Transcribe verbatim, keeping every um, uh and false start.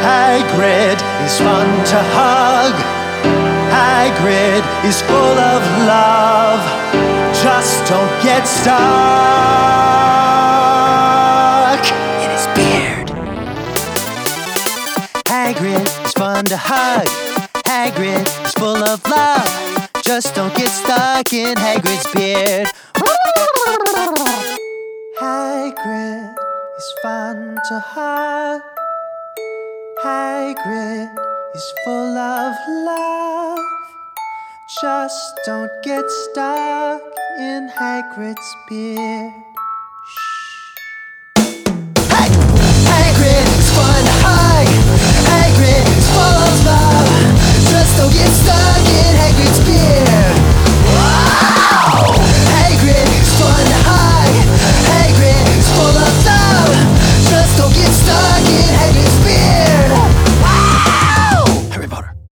Hagrid is fun to hug. Hagrid is full of love. Just don't get stuck in his beard. Hagrid is fun to hug. Hagrid is full of love. Just don't get stuck in Hagrid's beard. Hagrid is fun to hug. Hagrid is full of love. Just don't get stuck in Hagrid's beard.